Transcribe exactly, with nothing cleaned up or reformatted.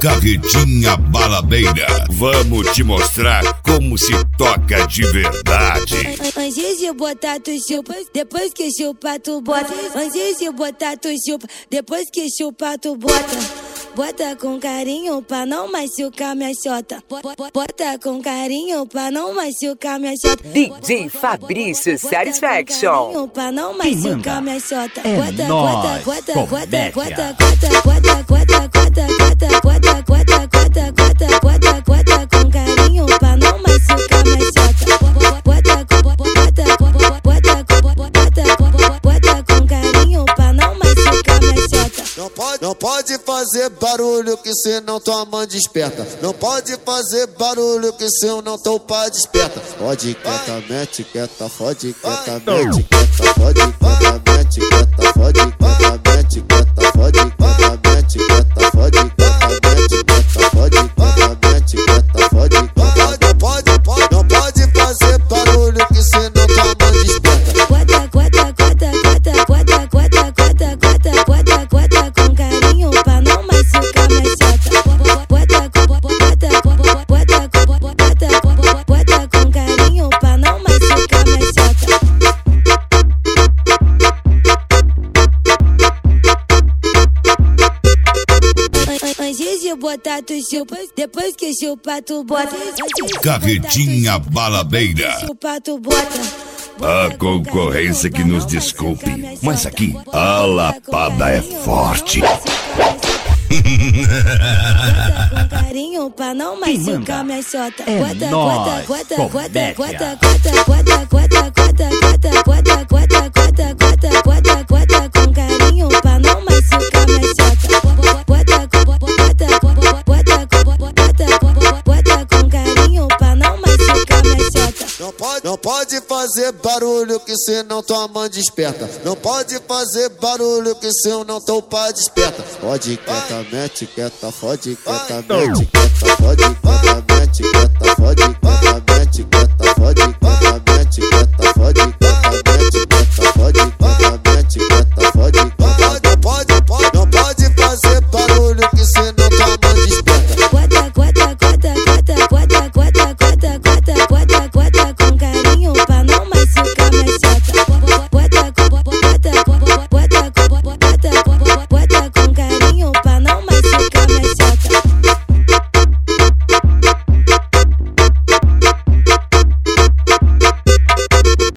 Carretinha Baladeira, vamos te mostrar como se toca de verdade. Antes de botar tu chupa, depois que chupa tu bota. Antes de botar tu chupa, depois que chupa tu bota. Bota com carinho pra não machucar minha xota. Bota com carinho pra não machucar minha xota. D J Fabrício Satisfaction. Pra não machucar minha xota. É Bota, nóis, bota, bota, bota, comédia. bota, bota, bota, bota, bota, bota, bota, bota, bota, bota, bota, bota com carinho pra não machucar minha xota. Bota, bota, bota, bota, bota com carinho pra não machucar minha xota. Não pode, não pode fazer barulho que senão tua mãe desperta. Não pode fazer barulho que senão teu pai desperta. Fode quieta, mete quieta, fode quieta, mete quieta, fode quieta, mete quieta, fode quieta, mete quieta, fode quieta, mete quieta, fode quieta, mete quieta, fode quieta, mete quieta, fode quieta. Não pode, pode, não pode fazer barulho que senão tua mãe desperta. Bota, bota, bota, bota, bota, bota, bota, bota, bota, bota com carinho pra não machucar minha xota. Bota, bota, bota, bota, bota, bota com carinho pra não machucar minha xota. Antes de botar tu chupa, depois que chupa tu bota. Carretinha Baladeira. Chupa tu bota. A concorrência que nos desculpe, mas aqui a lapada é forte. Com carinho pra não machucar minha xota. É Bota, nóis, bota, bota, bota, comédia. bota, bota, bota, bota, bota, bota, bota, bota, bota, bota, bota com carinho pra não machucar minha xota. Bota, bota, bota, bota, bota com carinho pra não machucar minha xota. Não pode, não pode fazer barulho que senão tua mãe desperta. Não pode fazer barulho que senão teu pai desperta. Fode quieta, mete quieta, fode quieta, mete quieta, fode quieta, mete quieta, fode quieta, mete quieta, fode quieta, mete quieta, fode quieta, mete quieta, fode quieta, mete quieta, fode quieta. Não pode, pode, pode, não pode fazer barulho que senão tua